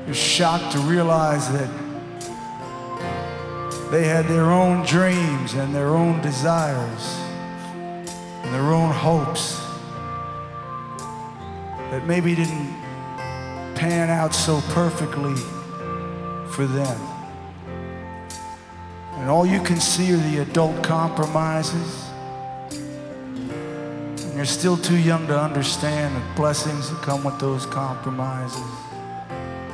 You're shocked to realize that they had their own dreams and their own desires and their own hopes that maybe didn't pan out so perfectly for them. And all you can see are the adult compromises. And you're still too young to understand the blessings that come with those compromises.